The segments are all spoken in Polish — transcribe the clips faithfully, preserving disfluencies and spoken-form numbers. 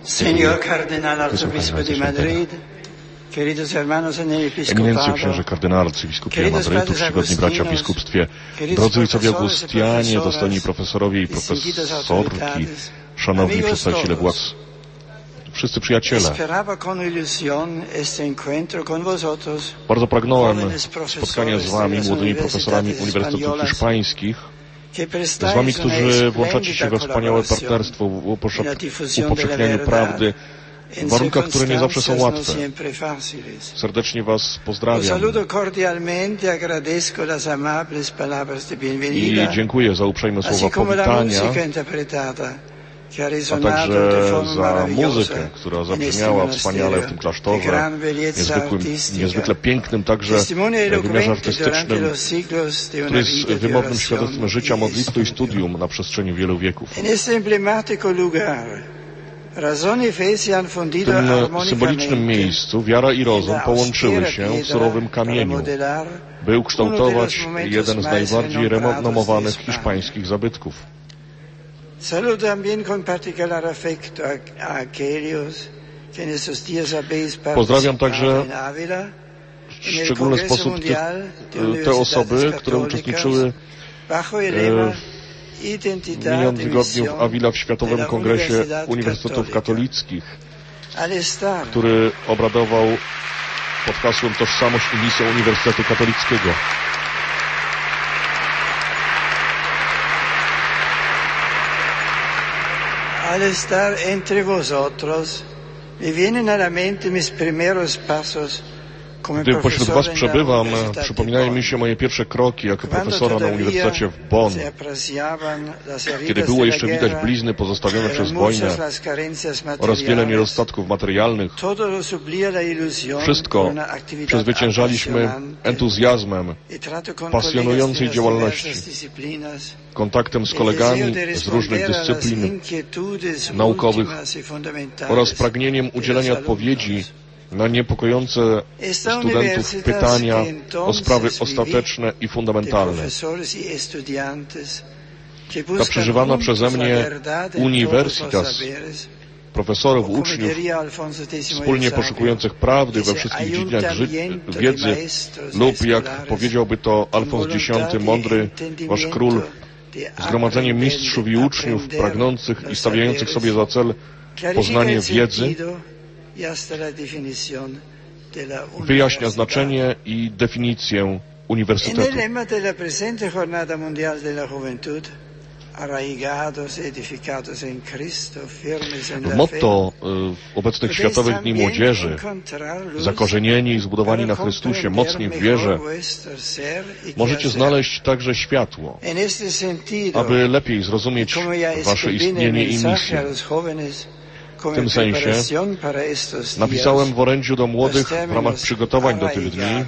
Señor Cardenal Arzobispo de Madrid, queridos hermanos en el episcopado, Eminencjo księże kardynał arcybiskupie Madrytu, czcigodni bracia w biskupstwie, drodzy ojcowie Augustianie, dostojni profesorowie i profesorki, szanowni przedstawiciele władz, wszyscy przyjaciele. Bardzo pragnąłem spotkania z wami, młodymi profesorami uniwersytetów hiszpańskich, z wami, którzy włączacie się we wspaniałe partnerstwo w upowszechnianiu prawdy, w warunkach, które nie zawsze są łatwe. Serdecznie was pozdrawiam i dziękuję za uprzejme słowa powitania, a także za muzykę, która zabrzmiała wspaniale w tym klasztorze, niezwykłym, niezwykle pięknym także w wymiarze artystycznym, który jest wymownym świadectwem życia, modlitwy i studium na przestrzeni wielu wieków. W tym symbolicznym miejscu wiara i rozum połączyły się w surowym kamieniu, by ukształtować jeden z najbardziej renomowanych hiszpańskich zabytków. Pozdrawiam także w szczególny sposób te, te osoby, które uczestniczyły w minionym tygodniu w Avila w Światowym Kongresie Uniwersytetów Katolickich, który obradował pod hasłem Tożsamość i misja Uniwersytetu Katolickiego. Al estar entre vosotros, me vienen a la mente mis primeros pasos. Gdy pośród was przebywam, przypominają mi się moje pierwsze kroki jako profesora na Uniwersytecie w Bonn, kiedy było jeszcze widać blizny pozostawione przez wojnę oraz wiele niedostatków materialnych. Wszystko przezwyciężaliśmy entuzjazmem pasjonującej działalności, kontaktem z kolegami z różnych dyscyplin naukowych oraz pragnieniem udzielenia odpowiedzi na niepokojące studentów pytania o sprawy ostateczne i fundamentalne. Ta przeżywana przeze mnie Universitas, profesorów, uczniów, wspólnie poszukujących prawdy we wszystkich dziedzinach wiedzy lub, jak powiedziałby to Alfons X, mądry wasz król, zgromadzenie mistrzów i uczniów pragnących i stawiających sobie za cel poznanie wiedzy, wyjaśnia znaczenie i definicję uniwersytetu. W motto y, obecnych Światowych Dni Młodzieży, zakorzenieni i zbudowani na Chrystusie, mocni w wierze, możecie znaleźć także światło, aby lepiej zrozumieć wasze istnienie i misję. W tym sensie napisałem w orędziu do młodych w ramach przygotowań do tych dni,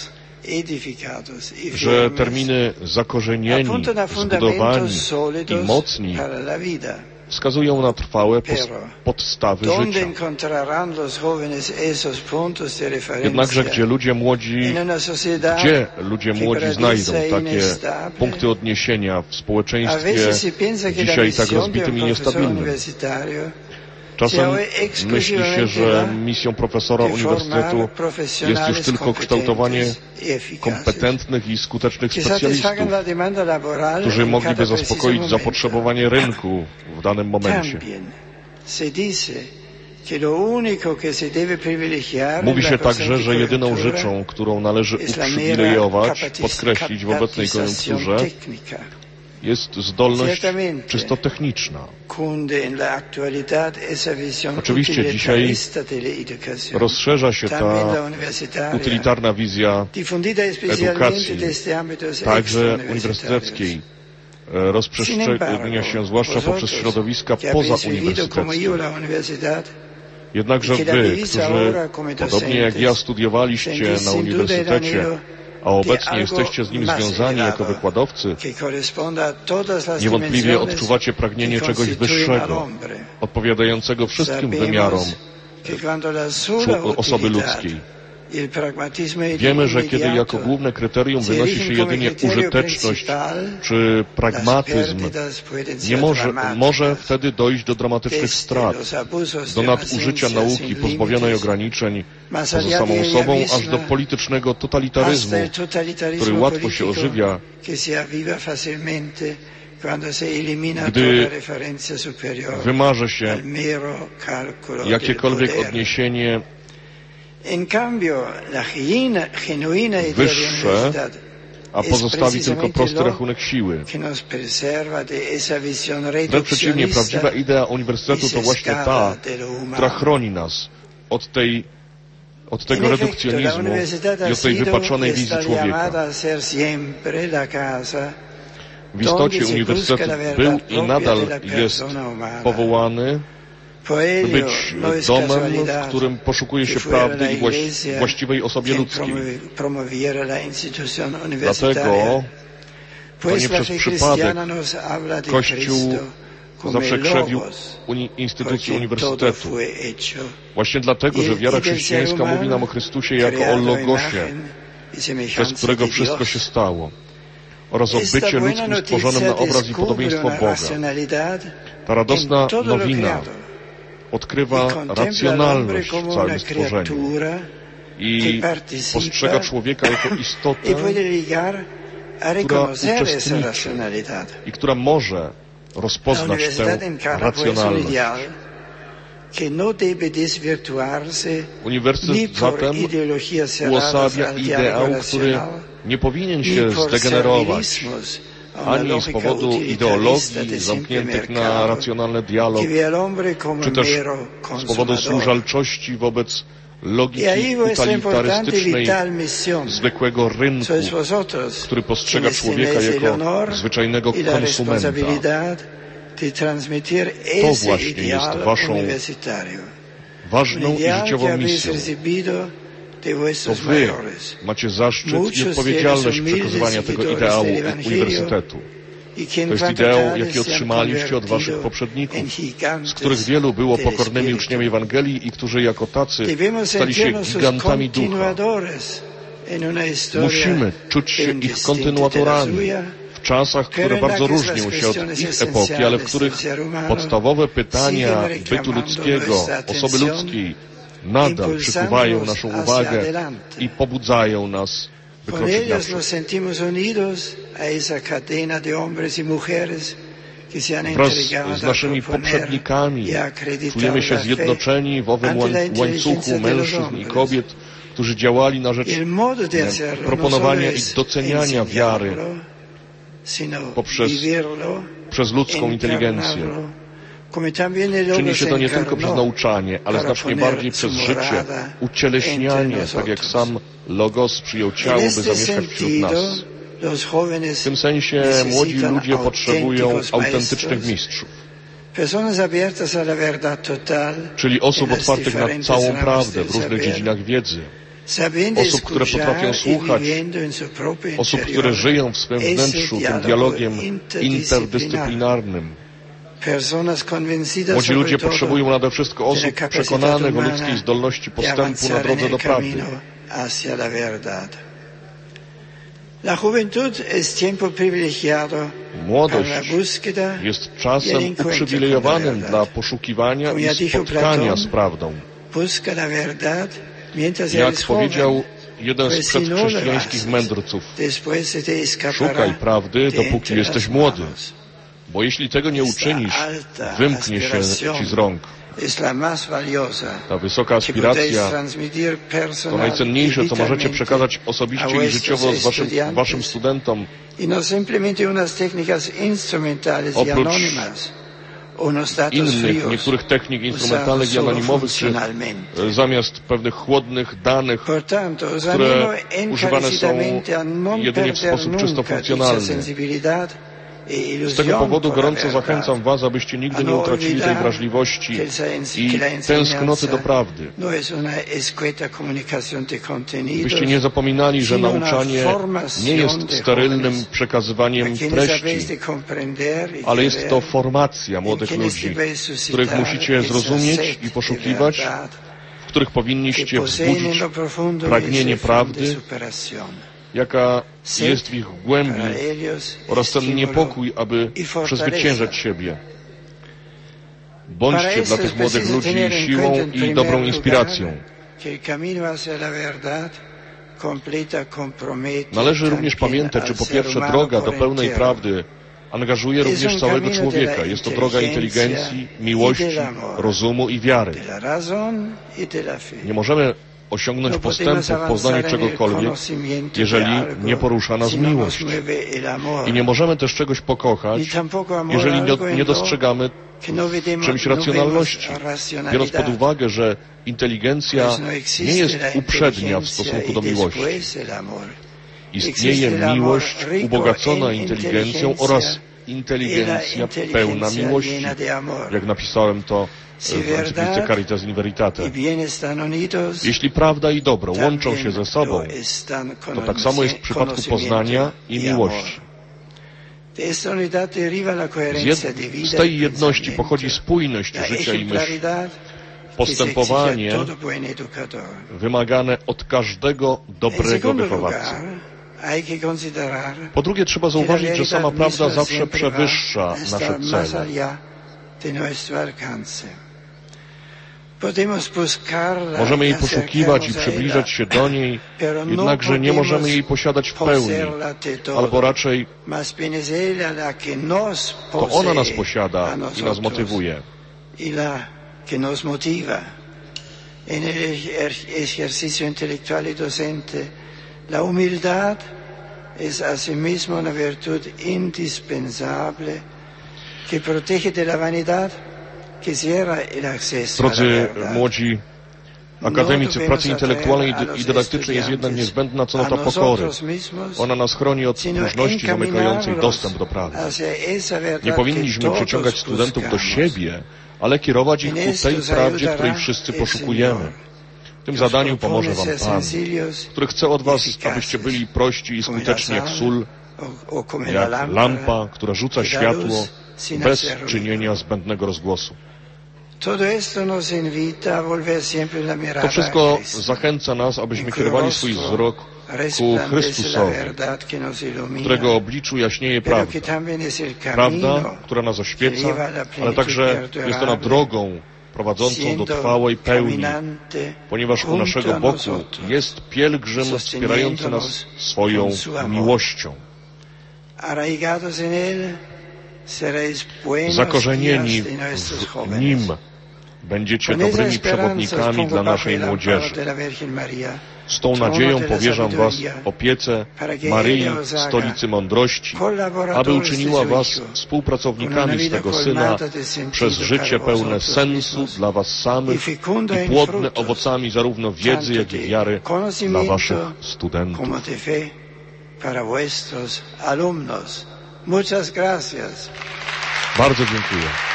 że terminy zakorzenieni, zbudowani i mocni wskazują na trwałe podstawy życia. Jednakże gdzie ludzie młodzi, gdzie ludzie młodzi znajdą takie punkty odniesienia w społeczeństwie dzisiaj tak rozbitym i niestabilnym? Czasem myśli się, że misją profesora uniwersytetu jest już tylko kształtowanie kompetentnych i skutecznych specjalistów, którzy mogliby zaspokoić zapotrzebowanie rynku w danym momencie. Mówi się także, że jedyną rzeczą, którą należy uprzywilejować, podkreślić w obecnej koniunkturze, jest zdolność czysto techniczna. Oczywiście dzisiaj rozszerza się ta utylitarna wizja edukacji, także uniwersyteckiej, rozprzestrzenia się zwłaszcza poprzez środowiska pozauniwersyteckie. Jednakże wy, którzy podobnie jak ja studiowaliście na uniwersytecie, a obecnie jesteście z nim związani jako wykładowcy, niewątpliwie odczuwacie pragnienie czegoś wyższego, odpowiadającego wszystkim wymiarom osoby ludzkiej. Wiemy, że kiedy jako główne kryterium wynosi się jedynie użyteczność czy pragmatyzm, nie może, może wtedy dojść do dramatycznych strat, do nadużycia nauki pozbawionej ograniczeń poza samą sobą, aż do politycznego totalitaryzmu, który łatwo się ożywia, gdy wymarzy się jakiekolwiek odniesienie wyższe, a pozostawi tylko prosty rachunek siły. Wręcz przeciwnie, prawdziwa idea uniwersytetu to właśnie ta, która chroni nas od tej, od tego redukcjonizmu i od tej wypaczonej wizji człowieka. W istocie uniwersytet był i nadal jest powołany, by być domem, w którym poszukuje się prawdy i właściwej osobie ludzkiej. Dlatego to nie przez przypadek Kościół zawsze krzewił uni instytucję uniwersytetu. Właśnie dlatego, że wiara chrześcijańska mówi nam o Chrystusie jako o Logosie, przez którego wszystko się stało, oraz o bycie ludzkim stworzonym na obraz i podobieństwo Boga. Ta radosna nowina odkrywa racjonalność w całym stworzeniu i postrzega człowieka jako istotę, która uczestniczy i która może rozpoznać tę racjonalność. Uniwersytet zatem uosabia ideał, który nie powinien się zdegenerować ani z powodu ideologii zamkniętych na racjonalny dialog, czy też z powodu służalczości wobec logiki utilitarystycznej zwykłego rynku, który postrzega człowieka jako zwyczajnego konsumenta. To właśnie jest waszą ważną i życiową misją. To wy macie zaszczyt i odpowiedzialność przekazywania tego ideału uniwersytetu. To jest ideał, jaki otrzymaliście od waszych poprzedników, z których wielu było pokornymi uczniami Ewangelii i którzy jako tacy stali się gigantami ducha. Musimy czuć się ich kontynuatorami w czasach, które bardzo różnią się od ich epoki, ale w których podstawowe pytania bytu ludzkiego, osoby ludzkiej nadal przykuwają naszą uwagę i pobudzają nas, by kroczyć naprzód. Wraz z naszymi poprzednikami czujemy się zjednoczeni w owym łańcuchu mężczyzn i kobiet, którzy działali na rzecz proponowania i doceniania wiary poprzez przez ludzką inteligencję. Czyni się to nie tylko przez nauczanie, ale znacznie bardziej przez życie, ucieleśnianie, tak jak sam Logos przyjął ciało, by zamieszkać wśród nas. W tym sensie młodzi ludzie potrzebują autentycznych mistrzów, czyli osób otwartych na całą prawdę w różnych dziedzinach wiedzy, osób, które potrafią słuchać, osób, które żyją w swym wnętrzu tym dialogiem interdyscyplinarnym. Młodzi ludzie potrzebują nade wszystko osób przekonanych o ludzkiej zdolności postępu na drodze do prawdy. Młodość jest czasem uprzywilejowanym dla poszukiwania i spotkania z prawdą. Jak powiedział jeden z przedchrześcijańskich mędrców, szukaj prawdy, dopóki jesteś młody, bo jeśli tego nie uczynisz, wymknie się ci z rąk. Ta wysoka aspiracja to najcenniejsze, co możecie przekazać osobiście i życiowo z waszym, waszym studentom. Oprócz innych, niektórych technik instrumentalnych i anonimowych, czy zamiast pewnych chłodnych danych, które używane są jedynie w sposób czysto funkcjonalny. Z tego powodu gorąco zachęcam was, abyście nigdy nie utracili tej wrażliwości i tęsknoty do prawdy. Byście nie zapominali, że nauczanie nie jest sterylnym przekazywaniem treści, ale jest to formacja młodych ludzi, których musicie zrozumieć i poszukiwać, w których powinniście wzbudzić pragnienie prawdy, jaka jest w ich głębi, oraz ten niepokój, aby przezwyciężać siebie. Bądźcie dla tych młodych ludzi siłą i dobrą inspiracją. Należy również pamiętać, że po pierwsze droga do pełnej prawdy angażuje również całego człowieka. Jest to droga inteligencji, miłości, rozumu i wiary. Nie możemy osiągnąć postępu w poznaniu czegokolwiek, jeżeli nie porusza nas miłość. I nie możemy też czegoś pokochać, jeżeli nie dostrzegamy w czymś racjonalności. Biorąc pod uwagę, że inteligencja nie jest uprzednia w stosunku do miłości. Istnieje miłość ubogacona inteligencją oraz inteligencja pełna miłości, jak napisałem to w encyklice Caritas in Veritate. Jeśli prawda i dobro łączą się ze sobą, to tak samo jest w przypadku poznania i miłości. Z, z tej jedności pochodzi spójność życia i myśli, postępowanie wymagane od każdego dobrego wychowawcy. Po drugie, trzeba zauważyć, że sama prawda zawsze przewyższa nasze cele. Możemy jej poszukiwać i przybliżać się do niej, jednakże nie możemy jej posiadać w pełni, albo raczej to ona nas posiada i nas motywuje. En el ejercicio intelectual y docente, la humildad es asimismo una virtud indispensable que protege de la vanidad, que cierra el acceso a la Drodzy verdad. młodzi akademicy, w pracy intelektualnej i dydaktycznej jest jednak niezbędna cnota pokory. Ona nas chroni od próżności zamykającej dostęp do prawdy. Nie powinniśmy przyciągać studentów do siebie, ale kierować ich ku tej prawdzie, której wszyscy poszukujemy. W tym zadaniu pomoże wam Pan, który chce od was, abyście byli prości i skuteczni jak sól, jak lampa, która rzuca światło bez czynienia zbędnego rozgłosu. To wszystko zachęca nas, abyśmy kierowali swój wzrok ku Chrystusowi, którego obliczu jaśnieje prawda. Prawda, która nas oświeca, ale także jest ona drogą prowadzącą do trwałej pełni, ponieważ u naszego boku jest pielgrzym wspierający nas swoją miłością. Zakorzenieni w Nim będziecie dobrymi przewodnikami dla naszej młodzieży. Z tą nadzieją powierzam was opiece Maryi, Stolicy Mądrości, aby uczyniła was współpracownikami swego Syna przez życie pełne sensu dla was samych i płodne owocami zarówno wiedzy, jak i wiary dla waszych studentów. Bardzo dziękuję.